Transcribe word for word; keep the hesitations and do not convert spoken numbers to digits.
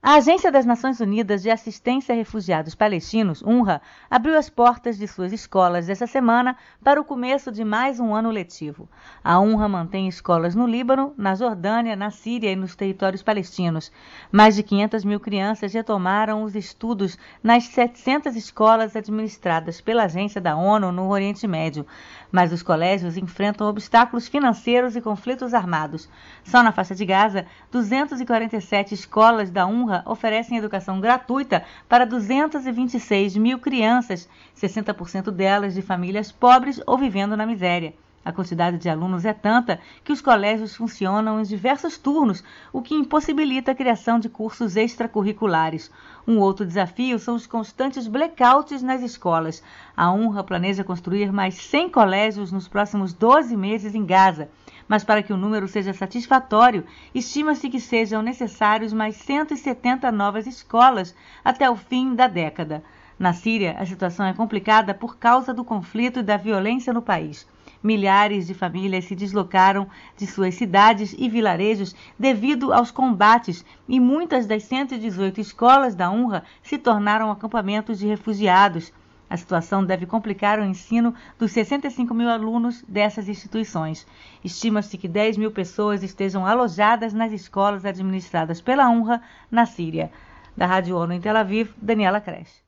A Agência das Nações Unidas de Assistência a Refugiados Palestinos, UNRWA, abriu as portas de suas escolas esta semana para o começo de mais um ano letivo. A UNRWA mantém escolas no Líbano, na Jordânia, na Síria e nos territórios palestinos. Mais de quinhentas mil crianças retomaram os estudos nas setecentas escolas administradas pela agência da ONU no Oriente Médio. Mas os colégios enfrentam obstáculos financeiros e conflitos armados. Só na faixa de Gaza, duzentas e quarenta e sete escolas da UNRWA oferecem educação gratuita para duzentas e vinte e seis mil crianças, sessenta por cento delas de famílias pobres ou vivendo na miséria. A quantidade de alunos é tanta que os colégios funcionam em diversos turnos, o que impossibilita a criação de cursos extracurriculares. Um outro desafio são os constantes blackouts nas escolas. A UNRWA planeja construir mais cem colégios nos próximos doze meses em Gaza. Mas para que o número seja satisfatório, estima-se que sejam necessários mais cento e setenta novas escolas até o fim da década. Na Síria, a situação é complicada por causa do conflito e da violência no país. Milhares de famílias se deslocaram de suas cidades e vilarejos devido aos combates e muitas das cento e dezoito escolas da UNRWA se tornaram acampamentos de refugiados. A situação deve complicar o ensino dos sessenta e cinco mil alunos dessas instituições. Estima-se que dez mil pessoas estejam alojadas nas escolas administradas pela UNRWA na Síria. Da Rádio ONU em Tel Aviv, Daniela Creche.